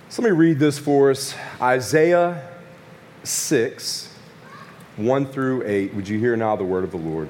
So let me read this for us. Isaiah 6, 1 through 8. Would you hear now the word of the Lord?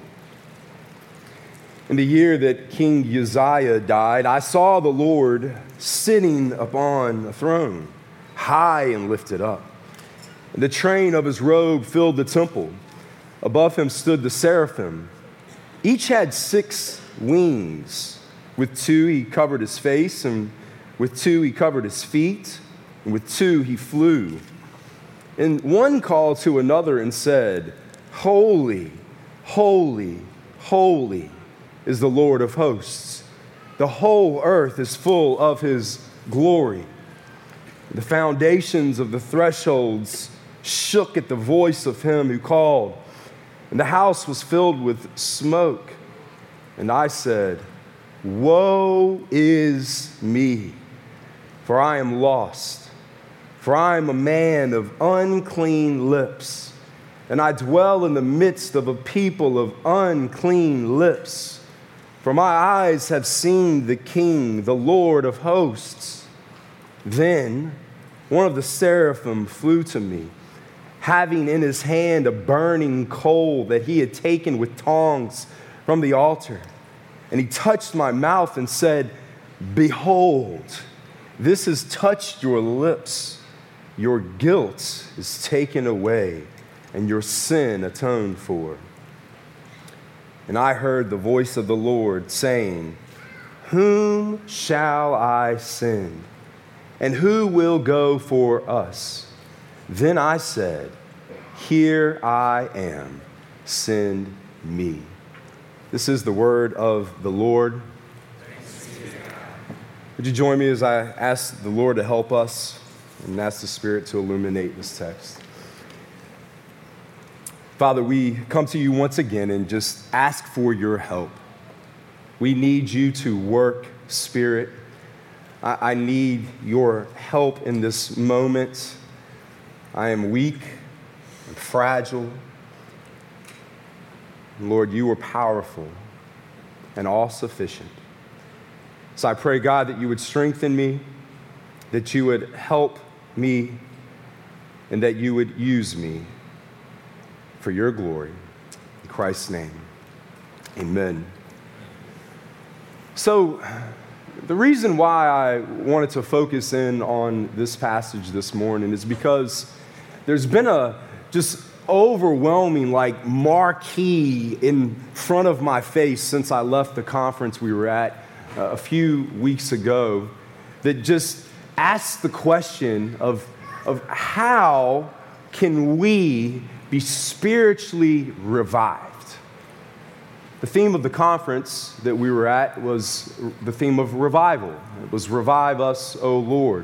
In the year that King Uzziah died, I saw the Lord sitting upon a throne, high and lifted up. And the train of his robe filled the temple. Above him stood the seraphim. Each had 6 wings. With 2 he covered his face, and with 2 he covered his feet, and with 2 he flew. And one called to another and said, Holy, holy, holy is the Lord of hosts. The whole earth is full of his glory. The foundations of the thresholds shook at the voice of him who called, and the house was filled with smoke. And I said, Woe is me, for I am lost, for I am a man of unclean lips, and I dwell in the midst of a people of unclean lips. For my eyes have seen the King, the Lord of hosts. Then one of the seraphim flew to me, having in his hand a burning coal that he had taken with tongs from the altar. And he touched my mouth and said, Behold, this has touched your lips. Your guilt is taken away, and your sin atoned for. And I heard the voice of the Lord saying, Whom shall I send? And who will go for us? Then I said, Here I am, send me. This is the word of the Lord. Would you join me as I ask the Lord to help us and ask the Spirit to illuminate this text? Father, we come to you once again and just ask for your help. We need you to work, Spirit. I need your help in this moment. I am weak and fragile. Lord, you are powerful and all-sufficient. So I pray, God, that you would strengthen me, that you would help me, and that you would use me for your glory. In Christ's name, amen. So the reason why I wanted to focus in on this passage this morning is because there's been a just overwhelming, marquee in front of my face since I left the conference we were at a few weeks ago that just asks the question of how can we be spiritually revived? The theme of the conference that we were at was the theme of revival. It was Revive Us, O Lord.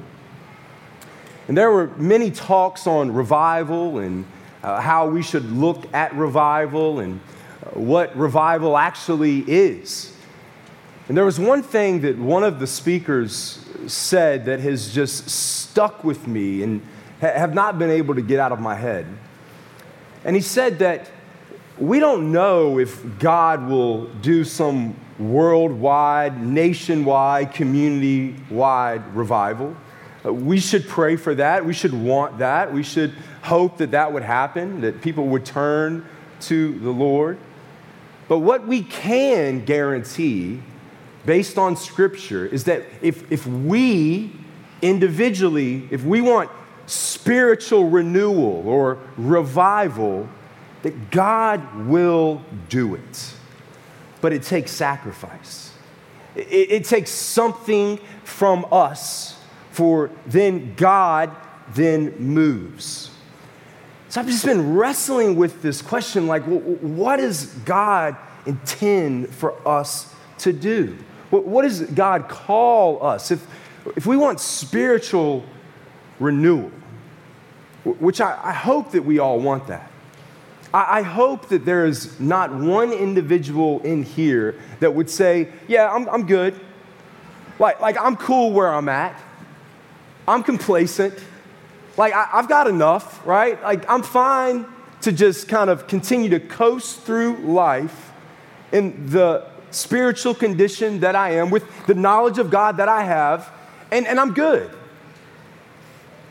And there were many talks on revival and how we should look at revival and what revival actually is. And there was one thing that one of the speakers said that has just stuck with me and have not been able to get out of my head. And he said that we don't know if God will do some worldwide, nationwide, community-wide revival. We should pray for that. We should want that. We should hope that that would happen, that people would turn to the Lord. But what we can guarantee, based on Scripture, is that if we individually, if we want spiritual renewal or revival, that God will do it. But it takes sacrifice. It takes something from us for then God then moves. So I've just been wrestling with this question, what does God intend for us to do? What does God call us? If we want spiritual renewal, which I hope that we all want that. I hope that there is not one individual in here that would say, yeah, I'm good. Like I'm cool where I'm at. I'm complacent. I've got enough, right? I'm fine to just kind of continue to coast through life in the spiritual condition that I am with the knowledge of God that I have, and I'm good.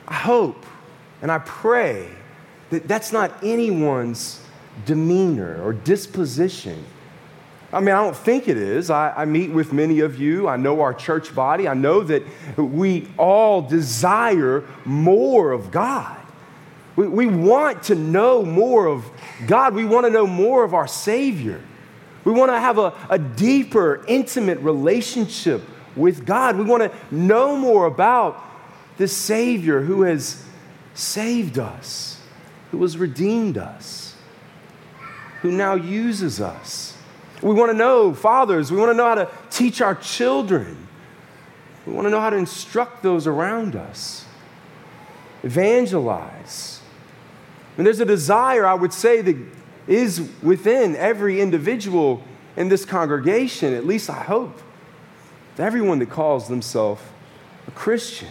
I hope and I pray that that's not anyone's demeanor or disposition. I mean, I don't think it is. I meet with many of you. I know our church body. I know that we all desire more of God. We want to know more of God. We want to know more of our Savior. We want to have a deeper, intimate relationship with God. We want to know more about this Savior who has saved us, who has redeemed us, who now uses us. We want to know, fathers, we want to know how to teach our children. We want to know how to instruct those around us, evangelize. And there's a desire, I would say, that is within every individual in this congregation, at least I hope, everyone that calls themselves a Christian.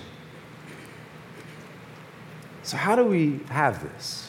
So how do we have this?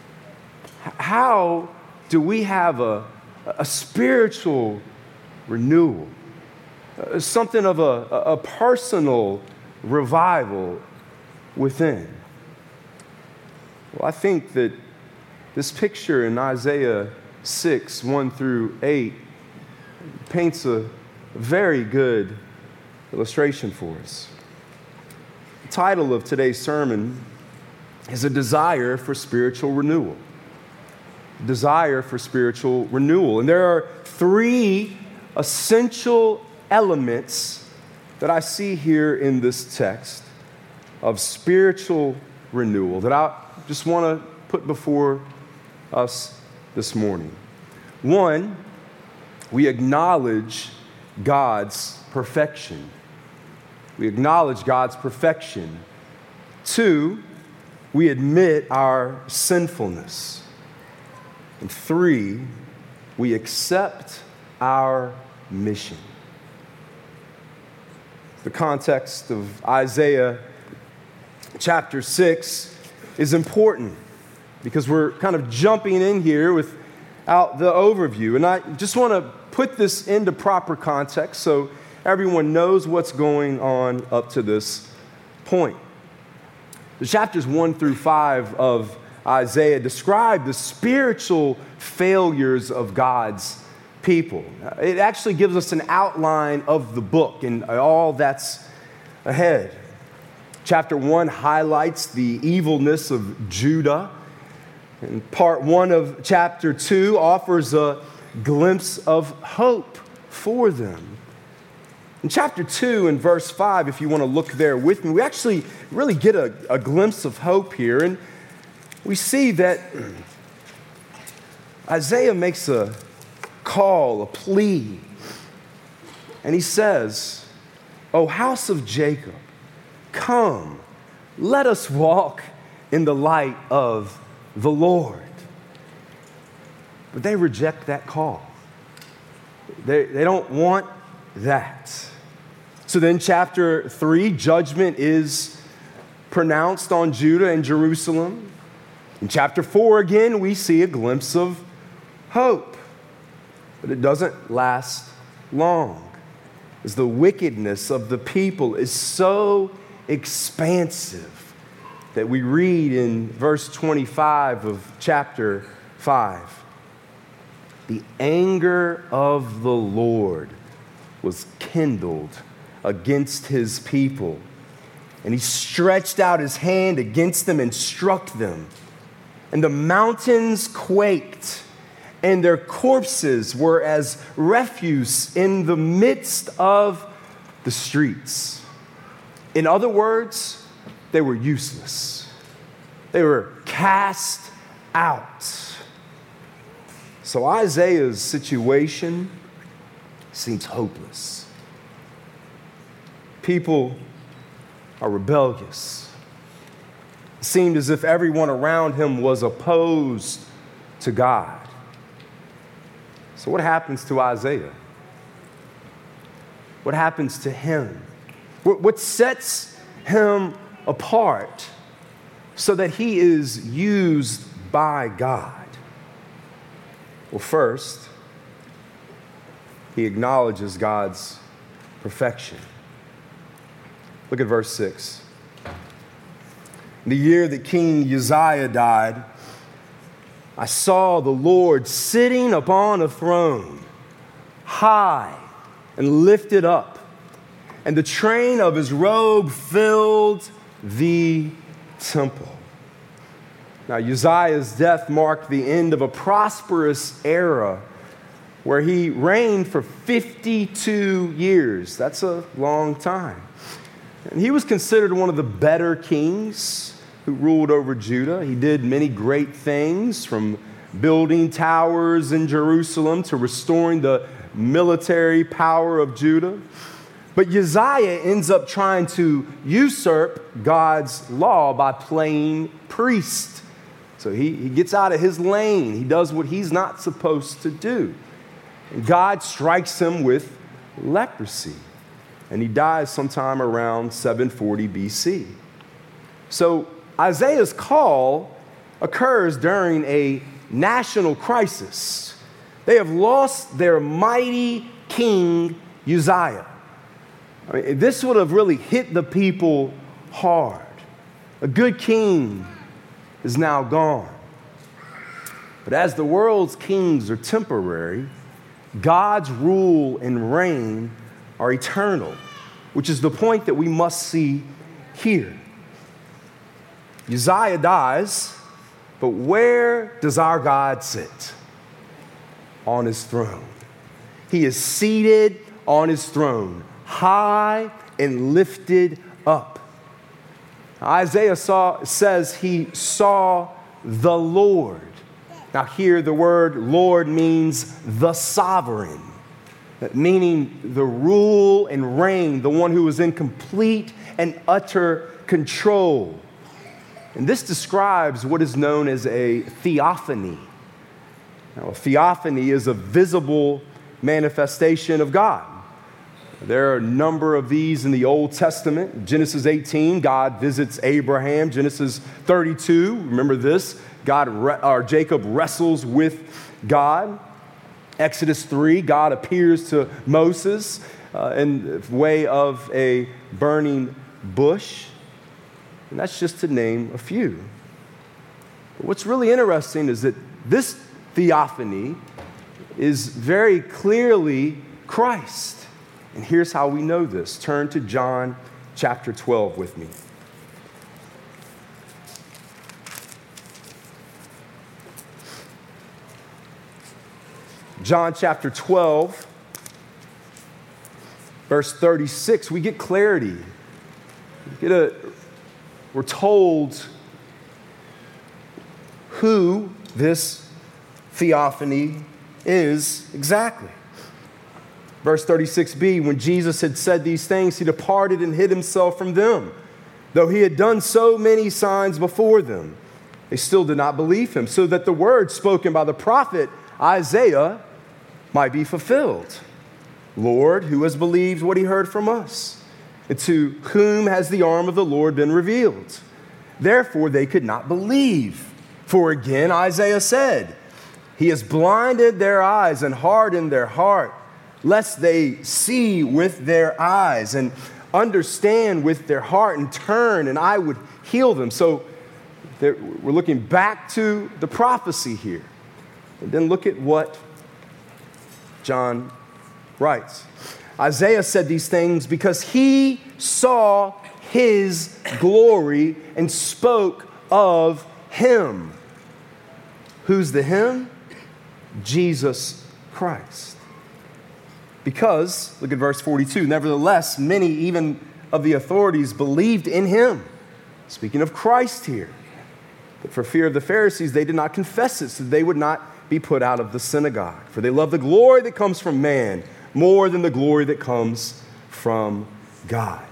How do we have a spiritual renewal, something of a personal revival within? Well, I think that this picture in Isaiah 6, 1 through 8, paints a very good illustration for us. The title of today's sermon is A Desire for Spiritual Renewal. Desire for spiritual renewal. And there are three essential elements that I see here in this text of spiritual renewal that I just want to put before us this morning. One, we acknowledge God's perfection. We acknowledge God's perfection. Two, we admit our sinfulness. And three, we accept our mission. The context of Isaiah chapter 6 is important because we're kind of jumping in here without the overview. And I just want to put this into proper context so everyone knows what's going on up to this point. The chapters 1 through 5 of Isaiah describe the spiritual failures of God's people. It actually gives us an outline of the book and all that's ahead. Chapter 1 highlights the evilness of Judah. And part 1 of chapter 2 offers a glimpse of hope for them. In chapter 2 and verse 5, if you want to look there with me, we actually really get a glimpse of hope here. And we see that Isaiah makes a call, a plea. And he says, "O house of Jacob, come, let us walk in the light of the Lord." But they reject that call. They don't want that. So then chapter 3, judgment is pronounced on Judah and Jerusalem. In chapter 4, again, we see a glimpse of hope. But it doesn't last long, as the wickedness of the people is so expansive that we read in verse 25 of chapter 5. The anger of the Lord was kindled against his people, and he stretched out his hand against them and struck them. And the mountains quaked, and their corpses were as refuse in the midst of the streets. In other words, they were useless. They were cast out. So Isaiah's situation seems hopeless. People are rebellious. It seemed as if everyone around him was opposed to God. So what happens to Isaiah? What happens to him? What sets him apart so that he is used by God? Well, first, he acknowledges God's perfection. Look at verse 6. The year that King Uzziah died, I saw the Lord sitting upon a throne, high and lifted up, and the train of his robe filled the temple. Now, Uzziah's death marked the end of a prosperous era where he reigned for 52 years. That's a long time. And he was considered one of the better kings who ruled over Judah. He did many great things, from building towers in Jerusalem to restoring the military power of Judah. But Uzziah ends up trying to usurp God's law by playing priest. So he gets out of his lane. He does what he's not supposed to do. And God strikes him with leprosy. And he dies sometime around 740 BC. So Isaiah's call occurs during a national crisis. They have lost their mighty king Uzziah. I mean, this would have really hit the people hard. A good king is now gone. But as the world's kings are temporary, God's rule and reign are eternal, which is the point that we must see here. Uzziah dies, but where does our God sit? On his throne. He is seated on his throne, high and lifted up. Isaiah says he saw the Lord. Now here the word Lord means the sovereign, meaning the rule and reign, the one who is in complete and utter control. And this describes what is known as a theophany. Now, a theophany is a visible manifestation of God. There are a number of these in the Old Testament. Genesis 18, God visits Abraham. Genesis 32, remember this, Jacob wrestles with God. Exodus 3, God appears to Moses in the way of a burning bush. And that's just to name a few. But what's really interesting is that this theophany is very clearly Christ. And here's how we know this. Turn to John chapter 12 with me. John chapter 12, verse 36, we get clarity. We're told who this theophany is exactly. Verse 36b, when Jesus had said these things, he departed and hid himself from them. Though he had done so many signs before them, they still did not believe him, so that the word spoken by the prophet Isaiah might be fulfilled. Lord, who has believed what he heard from us? And to whom has the arm of the Lord been revealed? Therefore they could not believe. For again Isaiah said, he has blinded their eyes and hardened their heart, lest they see with their eyes and understand with their heart and turn, and I would heal them. So we're looking back to the prophecy here. And then look at what John writes. Isaiah said these things because he saw his glory and spoke of him. Who's the him? Jesus Christ. Because, look at verse 42, nevertheless, many even of the authorities believed in him. Speaking of Christ here. But for fear of the Pharisees, they did not confess it, so they would not be put out of the synagogue. For they love the glory that comes from man more than the glory that comes from God.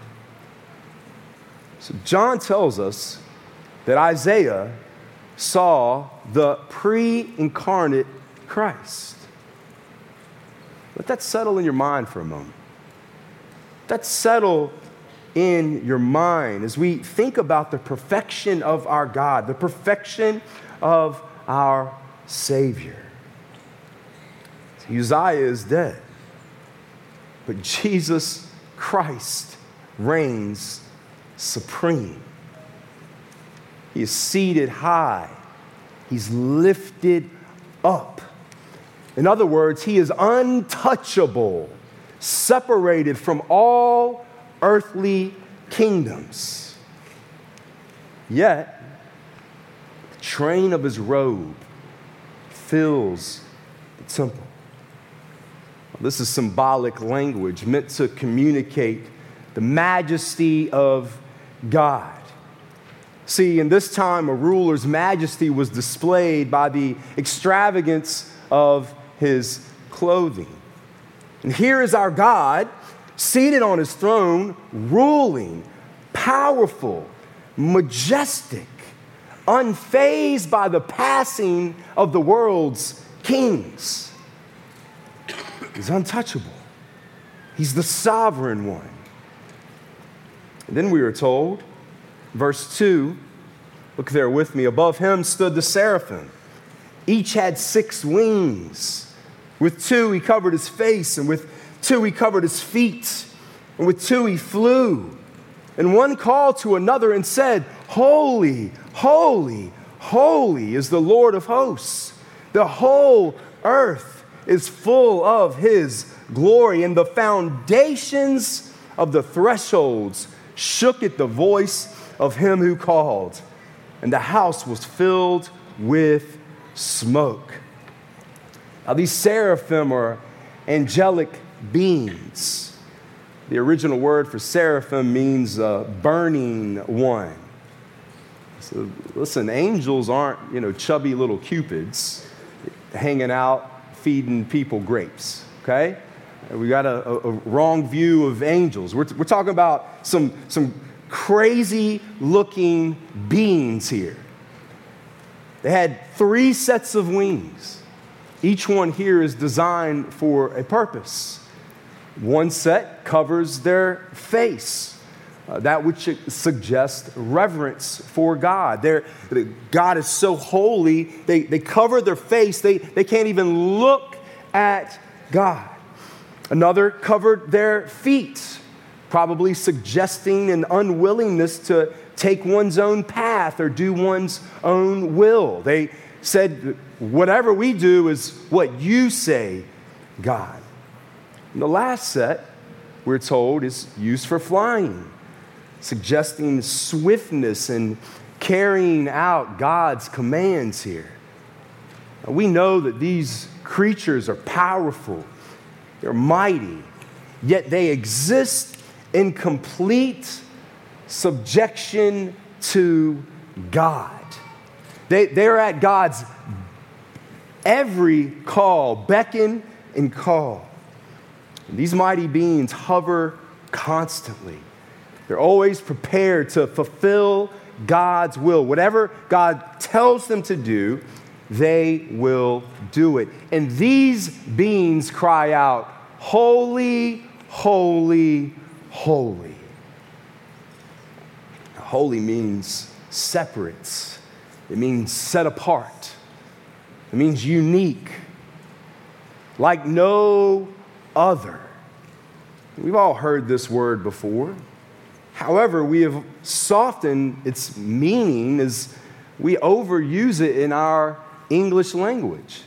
So John tells us that Isaiah saw the pre-incarnate Christ. Let that settle in your mind for a moment. Let that settle in your mind as we think about the perfection of our God, the perfection of our Savior. Uzziah is dead, but Jesus Christ reigns supreme. He is seated high. He's lifted up. In other words, he is untouchable, separated from all earthly kingdoms. Yet, the train of his robe fills the temple. This is symbolic language meant to communicate the majesty of God. See, in this time, a ruler's majesty was displayed by the extravagance of his clothing. And here is our God, seated on his throne, ruling, powerful, majestic, unfazed by the passing of the world's kings. He's untouchable. He's the sovereign one. And then we are told, verse 2, look there with me, above him stood the seraphim. Each had 6 wings. With 2 he covered his face, and with 2 he covered his feet, and with 2 he flew. And one called to another and said, Holy, holy, holy is the Lord of hosts. The whole earth is full of his glory. And the foundations of the thresholds shook at the voice of him who called, and the house was filled with smoke. Now, these seraphim are angelic beings. The original word for seraphim means burning one. So, listen, angels aren't, chubby little cupids hanging out, feeding people grapes, okay? We got a wrong view of angels. We're talking about some crazy-looking beings here. They had 3 sets of wings. Each one here is designed for a purpose. One set covers their face, that which suggests reverence for God. God is so holy, they cover their face. They can't even look at God. Another covered their feet, probably suggesting an unwillingness to take one's own path or do one's own will. They said, whatever we do is what you say, God. And the last set, we're told, is used for flying, suggesting swiftness and carrying out God's commands here. Now, we know that these creatures are powerful, they're mighty, yet they exist in complete subjection to God. They're at God's every call, beckon and call. And these mighty beings hover constantly. They're always prepared to fulfill God's will. Whatever God tells them to do, they will do it. And these beings cry out, holy, holy, holy. Holy means separates. It means set apart. It means unique, like no other. We've all heard this word before. However, we have softened its meaning as we overuse it in our English language.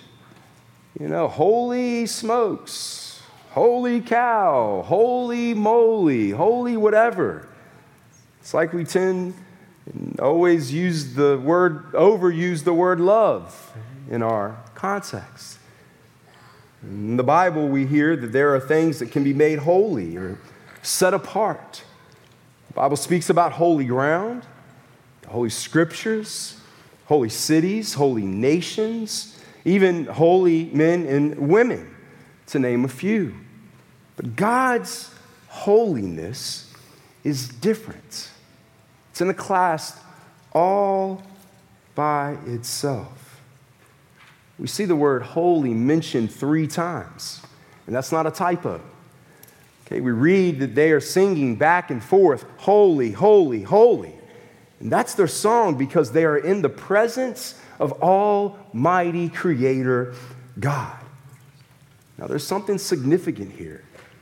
Holy smokes, holy cow, holy moly, holy whatever. It's like we tend always overuse the word love in our context. In the Bible, we hear that there are things that can be made holy or set apart. The Bible speaks about holy ground, holy scriptures, holy cities, holy nations, even holy men and women, to name a few. But God's holiness is different. It's in a class all by itself. We see the word holy mentioned 3 times, and that's not a typo. Okay, we read that they are singing back and forth, holy, holy, holy. And that's their song because they are in the presence of Almighty Creator God. Now, there's something significant here.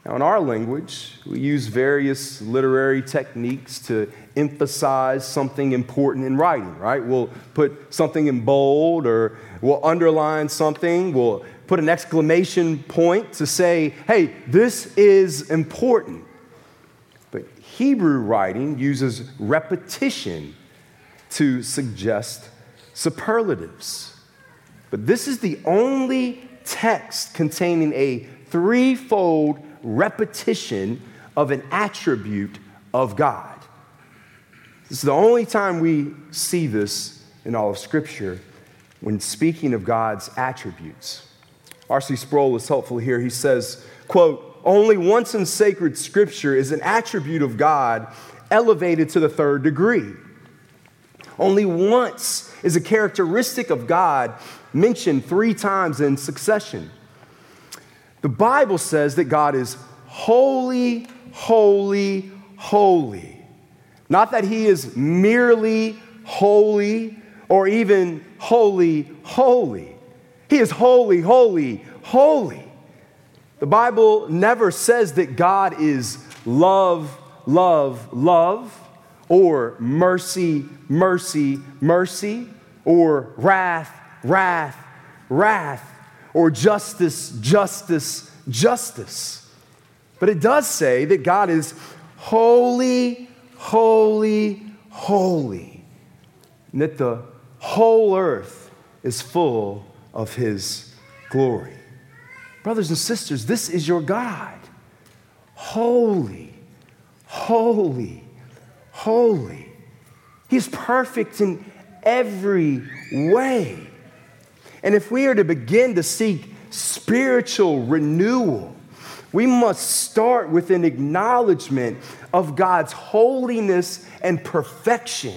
Now, in our language, we use various literary techniques to emphasize something important in writing, right? We'll put something in bold, or we'll underline something. We'll put an exclamation point to say, hey, this is important. But Hebrew writing uses repetition to suggest superlatives. But this is the only text containing a threefold repetition of an attribute of God. This is the only time we see this in all of Scripture when speaking of God's attributes. R.C. Sproul is helpful here. He says, quote, "Only once in sacred Scripture is an attribute of God elevated to the third degree. Only once is a characteristic of God mentioned 3 times in succession. The Bible says that God is holy, holy, holy. Not that he is merely holy or even holy, holy. He is holy, holy, holy. The Bible never says that God is love, love, love, or mercy, mercy, mercy, or wrath, wrath, wrath, or justice, justice, justice. But it does say that God is holy, holy, holy, and that the whole earth is full of his glory. Brothers and sisters, this is your God. Holy, holy, holy. He's perfect in every way. And if we are to begin to seek spiritual renewal, we must start with an acknowledgement of God's holiness and perfection.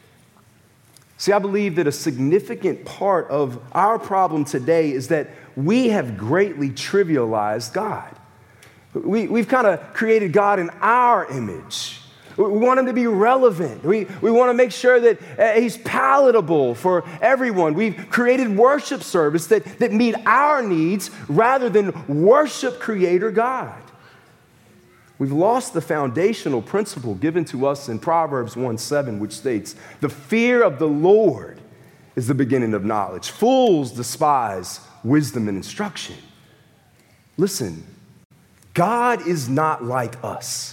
See, I believe that a significant part of our problem today is that we have greatly trivialized God. We've kind of created God in our image. We want him to be relevant. We want to make sure that he's palatable for everyone. We've created worship service that meet our needs rather than worship Creator God. We've lost the foundational principle given to us in Proverbs 1:7, which states, "The fear of the Lord is the beginning of knowledge. Fools despise wisdom and instruction." Listen, God is not like us.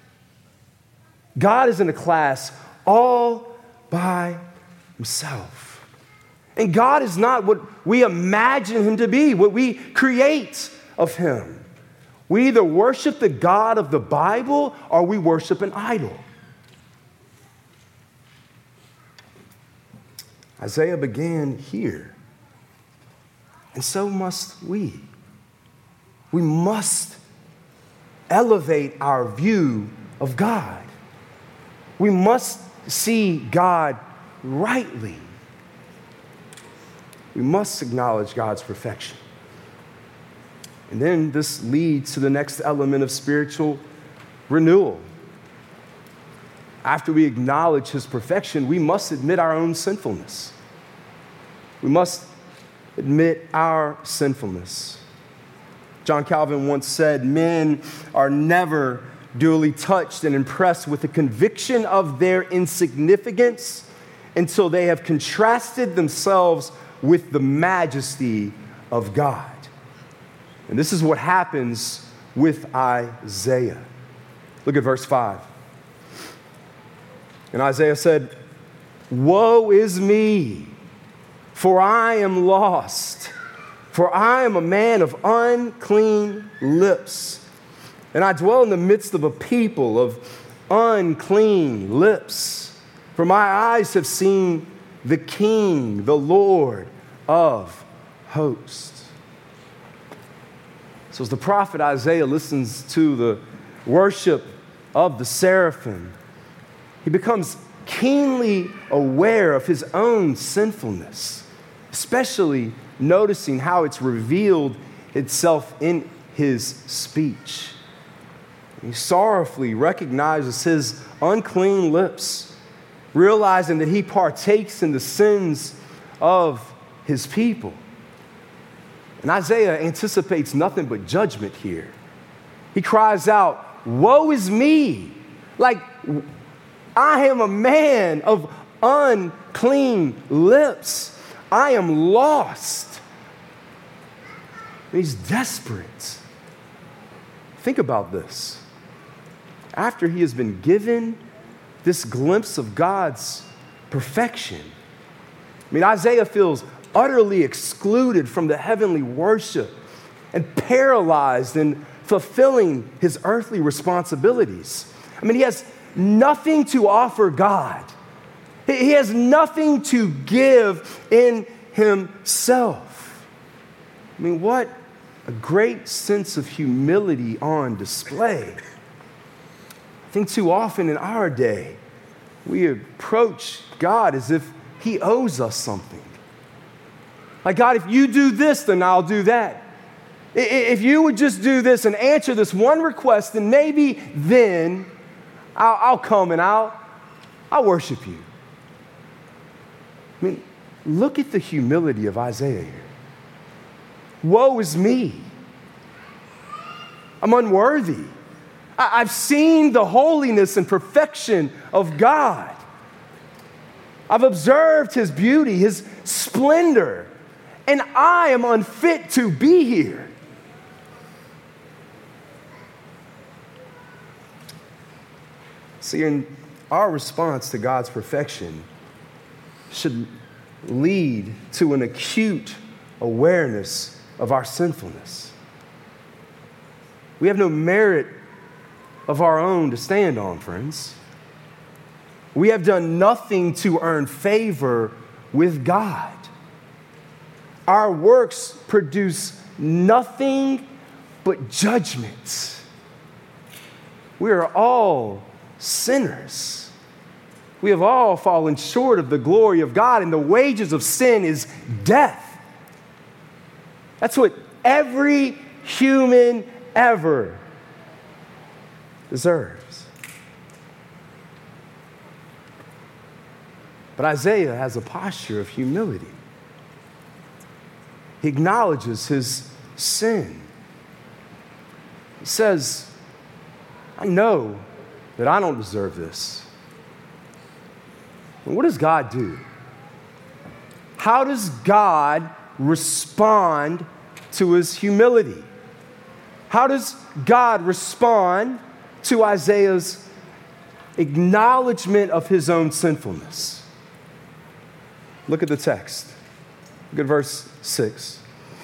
God is in a class all by himself. And God is not what we imagine him to be, what we create of him. We either worship the God of the Bible or we worship an idol. Isaiah began here, and so must we. We must elevate our view of God. We must see God rightly. We must acknowledge God's perfection. And then this leads to the next element of spiritual renewal. After we acknowledge his perfection, we must admit our own sinfulness. We must admit our sinfulness. John Calvin once said, "Men are never duly touched and impressed with the conviction of their insignificance until they have contrasted themselves with the majesty of God." And this is what happens with Isaiah. Look at verse 5. And Isaiah said, "Woe is me, for I am lost, for I am a man of unclean lips. And I dwell in the midst of a people of unclean lips. For my eyes have seen the King, the Lord of hosts." So as the prophet Isaiah listens to the worship of the seraphim, he becomes keenly aware of his own sinfulness, especially noticing how it's revealed itself in his speech. He sorrowfully recognizes his unclean lips, realizing that he partakes in the sins of his people. And Isaiah anticipates nothing but judgment here. He cries out, "Woe is me! Like, I am a man of unclean lips. I am lost." He's desperate. Think about this. After he has been given this glimpse of God's perfection, Isaiah feels utterly excluded from the heavenly worship and paralyzed in fulfilling his earthly responsibilities. He has nothing to offer God. He has nothing to give in himself. What a great sense of humility on display. I think too often in our day, we approach God as if he owes us something. Like, God, if you do this, then I'll do that. If you would just do this and answer this one request, then maybe then I'll come and I'll worship you. Look at the humility of Isaiah here. Woe is me. I'm unworthy. I've seen the holiness and perfection of God. I've observed his beauty, his splendor, and I am unfit to be here. See, in our response to God's perfection should lead to an acute awareness of our sinfulness. We have no merit of our own to stand on, friends. We have done nothing to earn favor with God. Our works produce nothing but judgment. We are all sinners. We have all fallen short of the glory of God, and the wages of sin is death. That's what every human ever deserves. But Isaiah has a posture of humility. He acknowledges his sin. He says, I know that I don't deserve this. And what does God do? How does God respond to his humility? How does God respond to Isaiah's acknowledgement of his own sinfulness? Look at the text. Look at verse 6.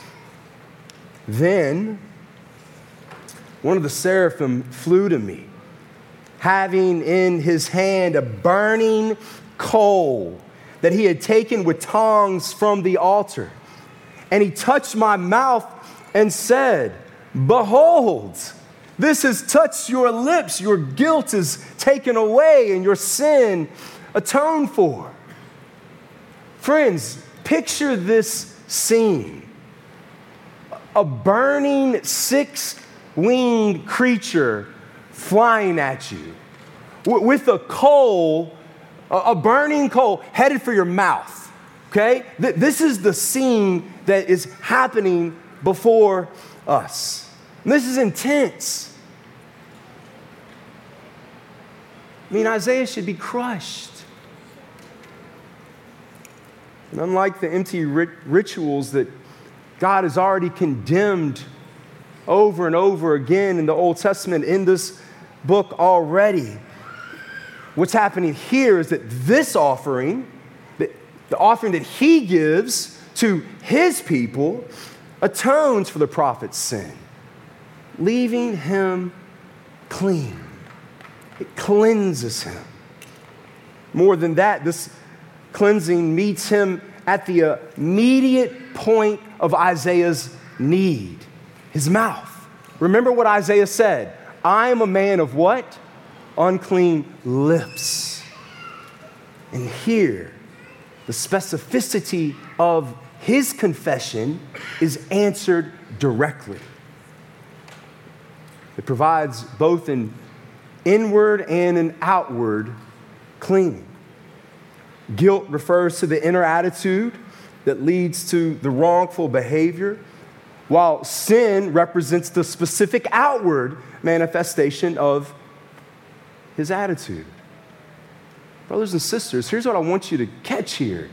Then one of the seraphim flew to me, having in his hand a burning coal that he had taken with tongs from the altar. And he touched my mouth and said, Behold, this has touched your lips. Your guilt is taken away and your sin atoned for. Friends, picture this scene. A burning six-winged creature flying at you with a coal, a burning coal headed for your mouth, okay? This is the scene that is happening before us. And this is intense. Isaiah should be crushed. And unlike the empty rituals that God has already condemned over and over again in the Old Testament, in this book already, what's happening here is that this offering, the offering that he gives to his people, atones for the prophet's sin, leaving him clean. It cleanses him. More than that, this cleansing meets him at the immediate point of Isaiah's need, his mouth. Remember what Isaiah said, I am a man of what? Unclean lips. And here, the specificity of his confession is answered directly. It provides both an inward and an outward cleaning. Guilt refers to the inner attitude that leads to the wrongful behavior, while sin represents the specific outward manifestation of his attitude. Brothers and sisters, here's what I want you to catch here.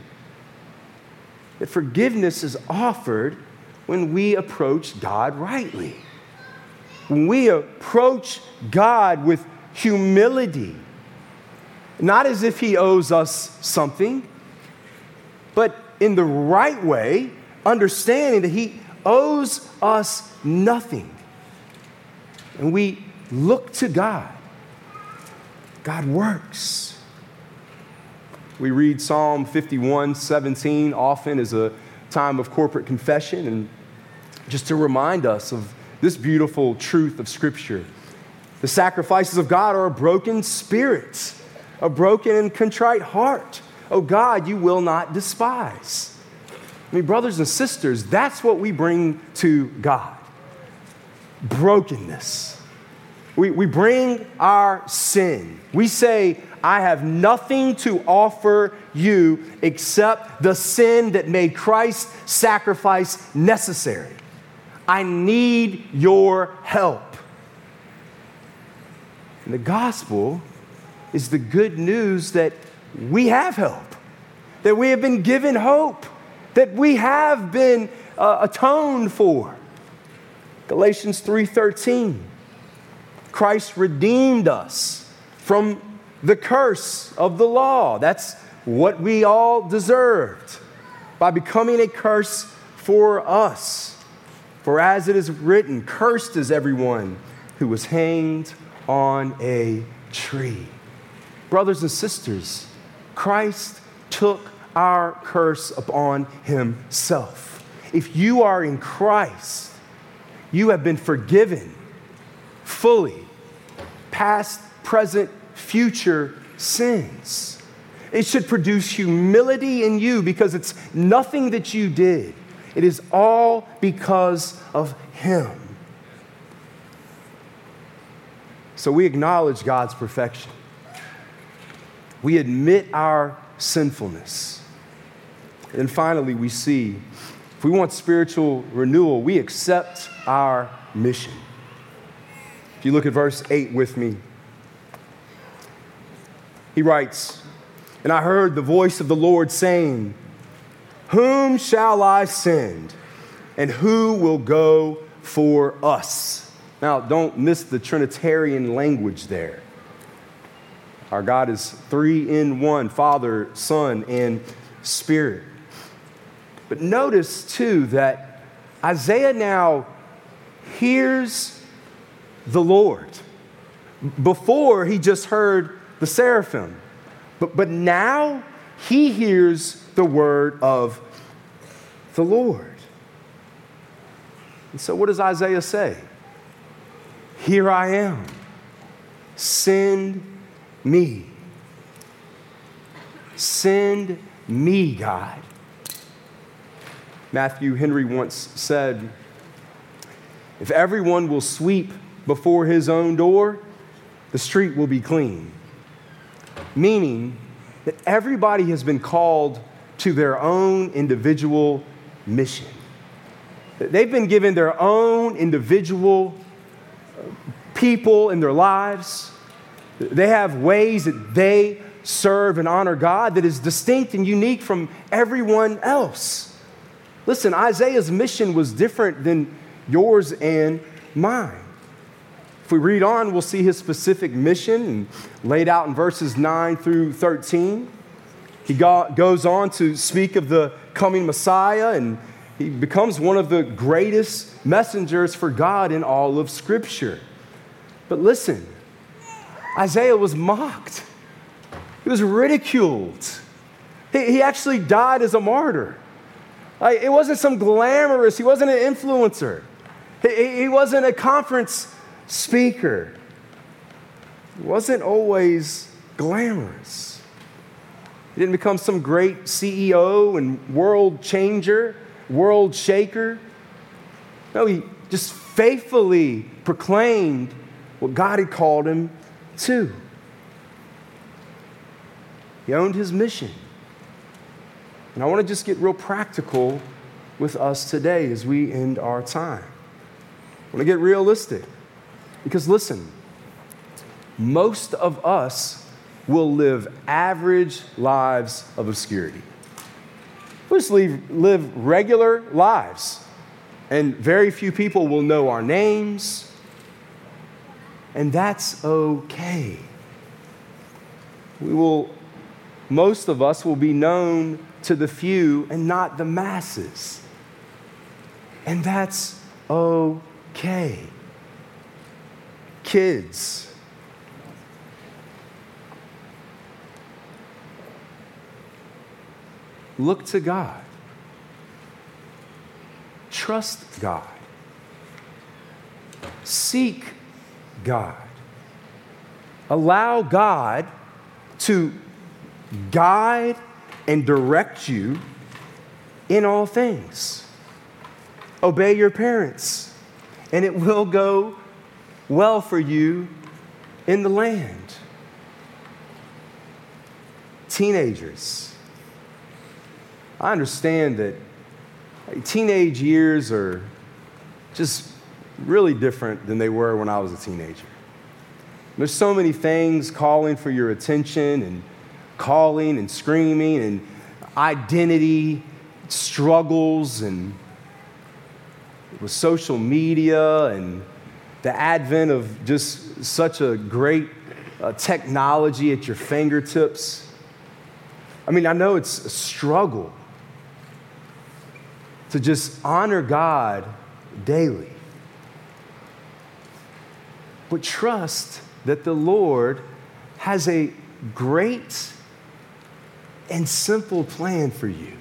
That forgiveness is offered when we approach God rightly. When we approach God with humility, not as if he owes us something, but in the right way, understanding that he owes us nothing. And we look to God. God works. We read Psalm 51:17 often as a time of corporate confession, and just to remind us of this beautiful truth of Scripture. The sacrifices of God are a broken spirit, a broken and contrite heart. Oh God, you will not despise. I mean, brothers and sisters, that's what we bring to God. Brokenness. We bring our sin. We say, I have nothing to offer you except the sin that made Christ's sacrifice necessary. I need your help. And the gospel is the good news that we have help, that we have been given hope, that we have been atoned for. Galatians 3:13. Christ redeemed us from the curse of the law. That's what we all deserved by becoming a curse for us. For as it is written, cursed is everyone who was hanged on a tree. Brothers and sisters, Christ took our curse upon himself. If you are in Christ, you have been forgiven fully, past, present, future sins. It should produce humility in you because it's nothing that you did. It is all because of him. So we acknowledge God's perfection. We admit our sinfulness. And finally, we see, if we want spiritual renewal, we accept our mission. If you look at verse 8 with me, he writes, "And I heard the voice of the Lord saying, 'Whom shall I send, and who will go for us?'" Now, don't miss the Trinitarian language there. Our God is three in one, Father, Son, and Spirit. But notice, too, that Isaiah now hears the Lord. Before, he just heard the seraphim. But now, he hears the word of the Lord. And so what does Isaiah say? Here I am. Send me. Send me, God. Matthew Henry once said, if everyone will sweep before his own door, the street will be clean. Meaning that everybody has been called to their own individual mission. They've been given their own individual people in their lives. They have ways that they serve and honor God that is distinct and unique from everyone else. Listen, Isaiah's mission was different than yours and mine. If we read on, we'll see his specific mission laid out in verses 9 through 13. He goes on to speak of the coming Messiah, and he becomes one of the greatest messengers for God in all of Scripture. But listen, Isaiah was mocked. He was ridiculed. He actually died as a martyr. It wasn't some glamorous, he wasn't an influencer. He wasn't a conference speaker. He wasn't always glamorous. He didn't become some great CEO and world changer, world shaker. No, he just faithfully proclaimed what God had called him to. He owned his mission. And I want to just get real practical with us today as we end our time. I want to get realistic because listen, most of us will live average lives of obscurity. We'll just live regular lives, and very few people will know our names, and that's okay. Most of us will be known to the few and not the masses, and that's okay. Kids, look to God. Trust God. Seek God. Allow God to guide and direct you in all things. Obey your parents, and it will go well for you in the land. Teenagers, I understand that teenage years are just really different than they were when I was a teenager. There's so many things calling for your attention and calling and screaming and identity struggles, and with social media and the advent of just such a great technology at your fingertips. I mean, I know it's a struggle to just honor God daily, but trust that the Lord has a great and simple plan for you.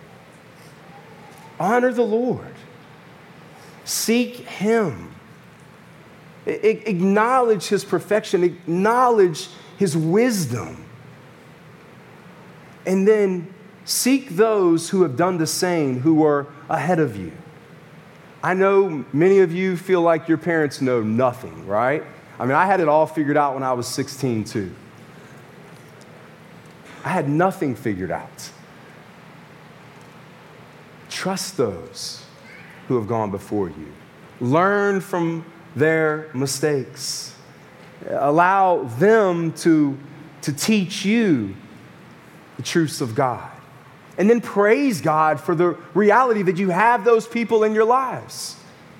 Honor the Lord. Seek Him. Acknowledge His perfection. Acknowledge His wisdom. And then seek those who have done the same, who are ahead of you. I know many of you feel like your parents know nothing, right? I mean, I had it all figured out when I was 16 too. I had nothing figured out. Trust those who have gone before you. Learn from their mistakes. Allow them to teach you the truths of God. And then praise God for the reality that you have those people in your lives.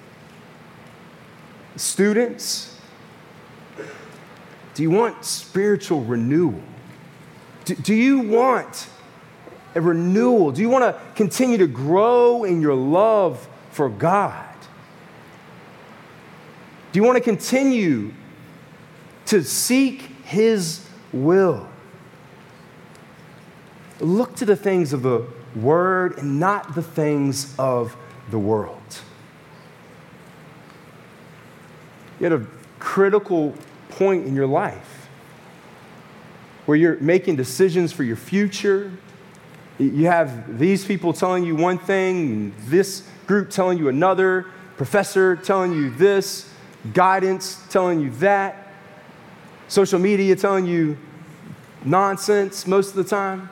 Students, do you want spiritual renewal? Do you want a renewal? Do you want to continue to grow in your love for God? Do you want to continue to seek His will? Look to the things of the Word and not the things of the world. You're at a critical point in your life where you're making decisions for your future. You have these people telling you one thing, and this group telling you another, professor telling you this, guidance telling you that, social media telling you nonsense most of the time.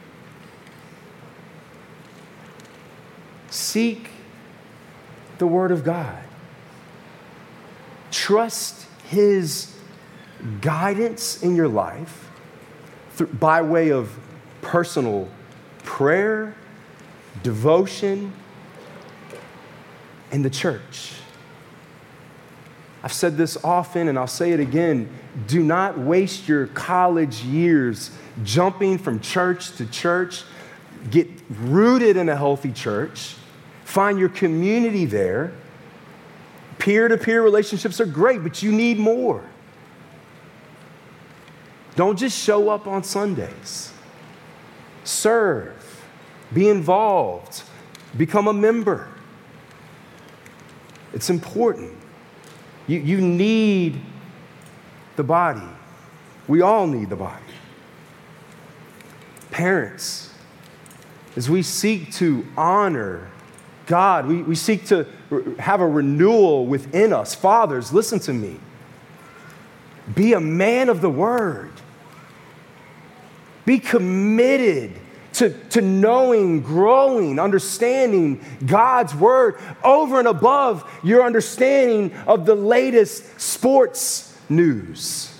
Seek the Word of God. Trust His guidance in your life by way of personal prayer, devotion, and the church. I've said this often, and I'll say it again. Do not waste your college years jumping from church to church. Get rooted in a healthy church. Find your community there. Peer-to-peer relationships are great, but you need more. Don't just show up on Sundays. Serve. Be involved. Become a member. It's important. You need the body. We all need the body. Parents, as we seek to honor God, we seek to have a renewal within us. Fathers, listen to me. Be a man of the Word. Be committed to knowing, growing, understanding God's word over and above your understanding of the latest sports news.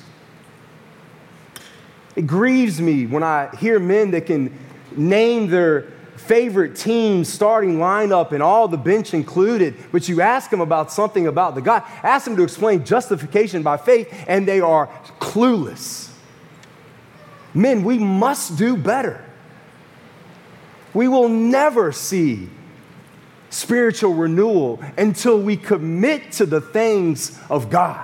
It grieves me when I hear men that can name their favorite team starting lineup and all the bench included, but you ask them about something about the God, ask them to explain justification by faith, and they are clueless. Men, we must do better. We will never see spiritual renewal until we commit to the things of God.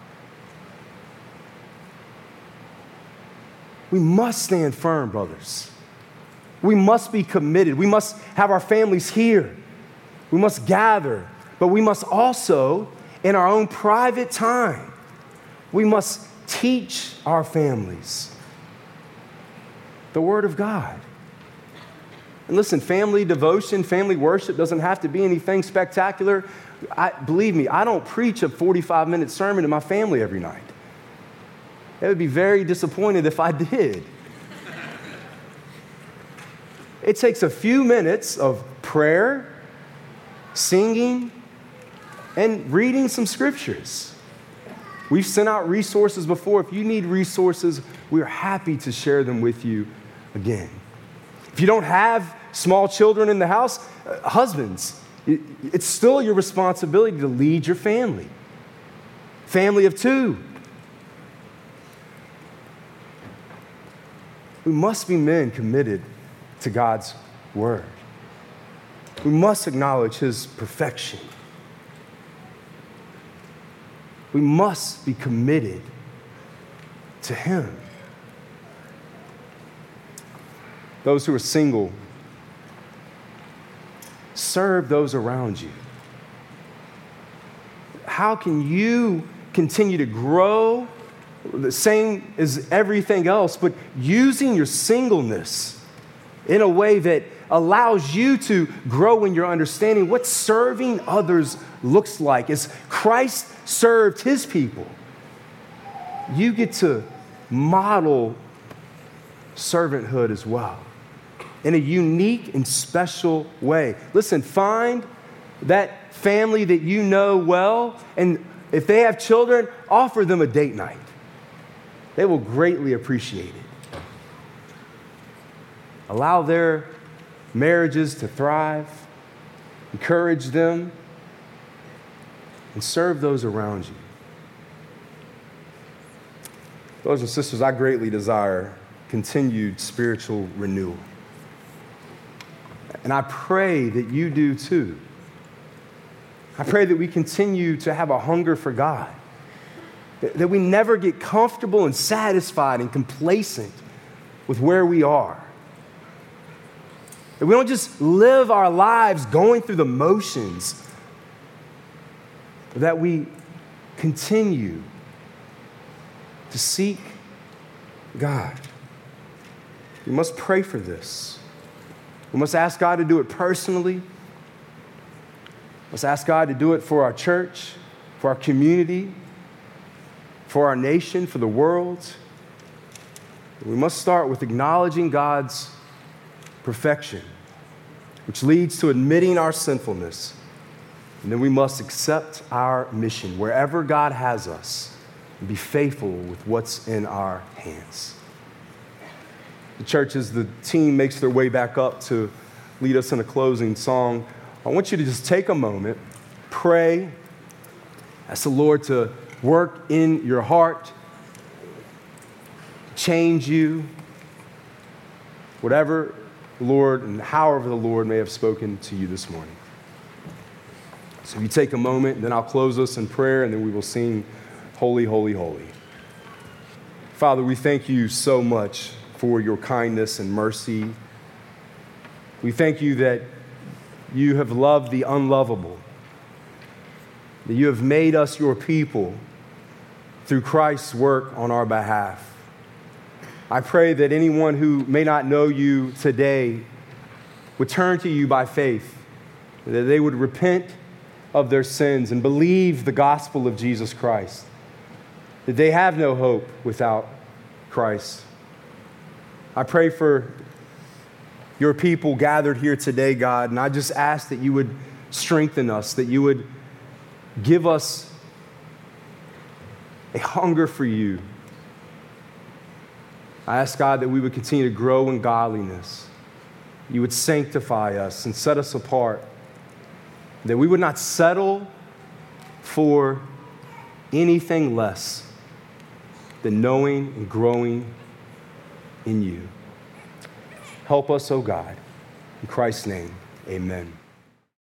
We must stand firm, brothers. We must be committed. We must have our families here. We must gather, but we must also, in our own private time, we must teach our families the Word of God. And listen, family devotion, family worship doesn't have to be anything spectacular. Believe me, I don't preach a 45-minute sermon to my family every night. They would be very disappointed if I did. It takes a few minutes of prayer, singing, and reading some scriptures. We've sent out resources before. If you need resources, we're happy to share them with you again. If you don't have small children in the house, husbands, it's still your responsibility to lead your family. Family of two. We must be men committed to God's word. We must acknowledge his perfection. We must be committed to him. Those who are single, serve those around you. How can you continue to grow the same as everything else, but using your singleness in a way that allows you to grow in your understanding what serving others looks like? As Christ served his people, you get to model servanthood as well in a unique and special way. Listen, find that family that you know well, and if they have children, offer them a date night. They will greatly appreciate it. Allow their marriages to thrive, encourage them, and serve those around you. Brothers and sisters, I greatly desire continued spiritual renewal. And I pray that you do too. I pray that we continue to have a hunger for God, that we never get comfortable and satisfied and complacent with where we are. That we don't just live our lives going through the motions, but that we continue to seek God. We must pray for this. We must ask God to do it personally. We must ask God to do it for our church, for our community, for our nation, for the world. We must start with acknowledging God's perfection, which leads to admitting our sinfulness. And then we must accept our mission wherever God has us and be faithful with what's in our hands. The church, as the team makes their way back up to lead us in a closing song, I want you to just take a moment, pray, ask the Lord to work in your heart, change you, whatever the Lord and however the Lord may have spoken to you this morning. So you take a moment, and then I'll close us in prayer, and then we will sing Holy, Holy, Holy. Father, we thank you so much for your kindness and mercy. We thank you that you have loved the unlovable, that you have made us your people through Christ's work on our behalf. I pray that anyone who may not know you today would turn to you by faith, that they would repent of their sins and believe the gospel of Jesus Christ, that they have no hope without Christ. I pray for your people gathered here today, God. And I just ask that you would strengthen us, that you would give us a hunger for you. I ask, God, that we would continue to grow in godliness. You would sanctify us and set us apart. That we would not settle for anything less than knowing and growing in you. Help us, oh God. In Christ's name, amen.